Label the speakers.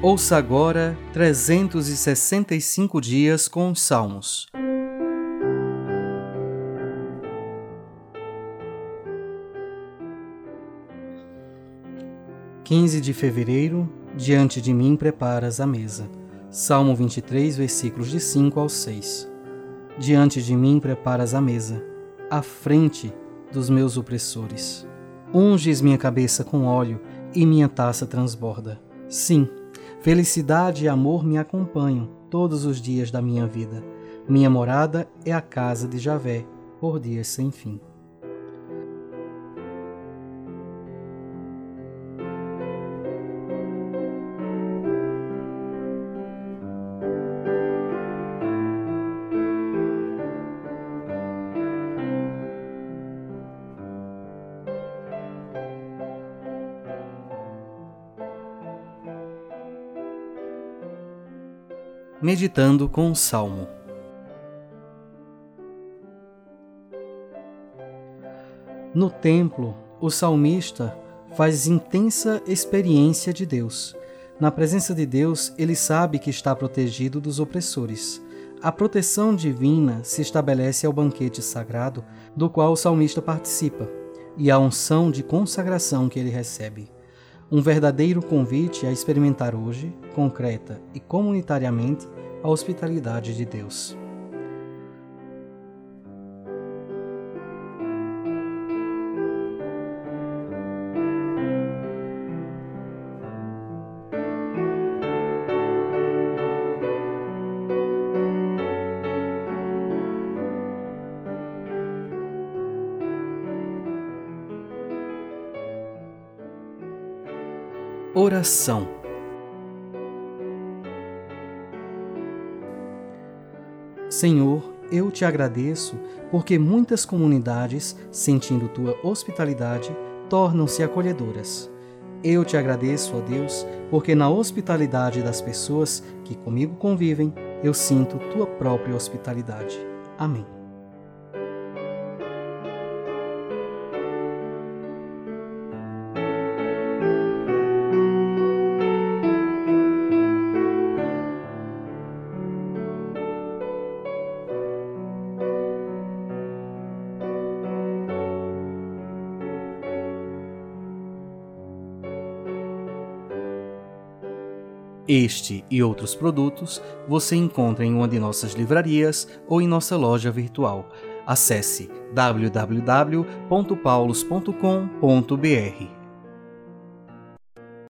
Speaker 1: Ouça agora 365 dias com os Salmos. 15 de fevereiro, diante de mim preparas a mesa. Salmo 23, versículos de 5 ao 6. Diante de mim preparas a mesa, à frente dos meus opressores. Unges minha cabeça com óleo e minha taça transborda. Sim, felicidade e amor me acompanham todos os dias da minha vida. Minha morada é a casa de Javé, por dias sem fim. Meditando com o Salmo. No templo, o salmista faz intensa experiência de Deus. Na presença de Deus, ele sabe que está protegido dos opressores. A proteção divina se estabelece ao banquete sagrado do qual o salmista participa e à unção de consagração que ele recebe. Um verdadeiro convite a experimentar hoje, concreta e comunitariamente, a hospitalidade de Deus. Oração. Senhor, eu te agradeço porque muitas comunidades, sentindo tua hospitalidade, tornam-se acolhedoras. Eu te agradeço, ó Deus, porque na hospitalidade das pessoas que comigo convivem, eu sinto tua própria hospitalidade. Amém. Este e outros produtos você encontra em uma de nossas livrarias ou em nossa loja virtual. Acesse www.paulos.com.br.